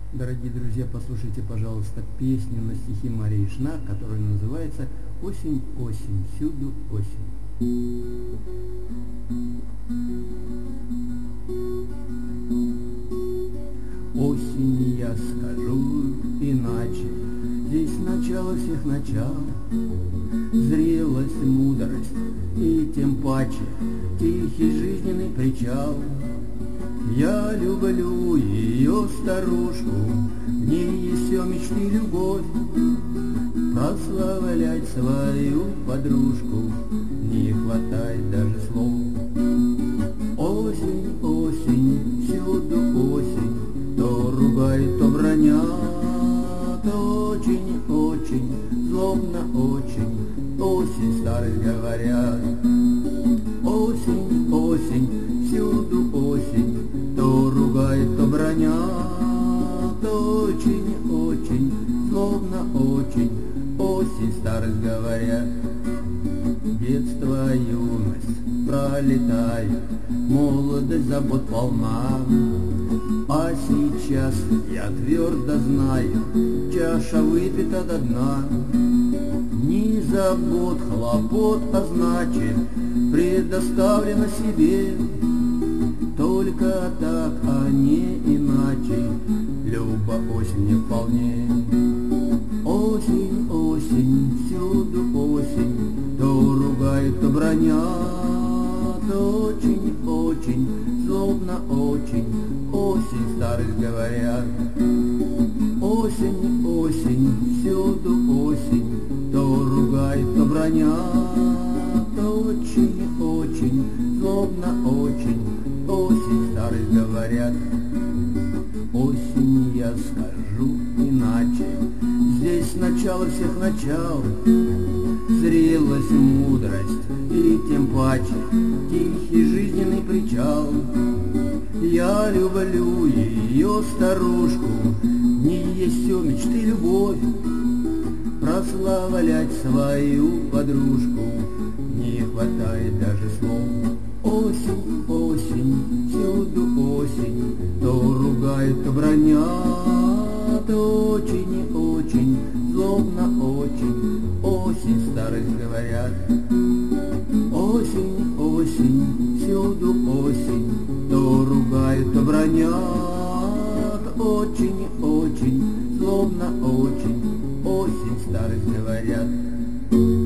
Дорогие друзья, послушайте, пожалуйста, песню на стихи Марии Шнар, которая называется «Осень, осень, всюду осень». Осень, я скажу иначе, здесь начало всех начал, зрелость, мудрость и тем паче тихий жизненный причал. Я люблю ее старушку, в ней есть все мечты, любовь, прославлять свою подружку не хватает даже слов. Осень, осень, всюду осень, то ругает, то бронят, очень, очень, злобно очень, осень старых говорят. Осень, осень, всюду осень, то ругает, то бронят, очень, очень, злобно очень, осень старых говорят. Детство, юность пролетает, молодость забот полна, а сейчас я твердо знаю, чаша выпита до дна. Ни забот, хлопот, а значит, предоставлено себе. Только так, а не иначе, люба осень не вполне. Осень, осень, всюду осень, то ругает, то бронят, очень, очень, злобно очень, осень старых говорят. Осень, осень, всюду осень, то ругает, то бронят, очень, очень, злобно очень, осень старых говорят. Осень, я скажу иначе, здесь начало всех начал, зрелость, мудрость и тем паче тихий жизненный причал. Я люблю ее старушку, в ней есть все мечты, любовь, прославлять свою подружку не хватает даже слов. Осень, осень, всюду осень, то ругают, то бронят, очень, очень, злобно очень, осень старых говорят. Осень, осень, всюду осень, то ругают, то бронят, очень, очень, злобно очень, осень старых говорят.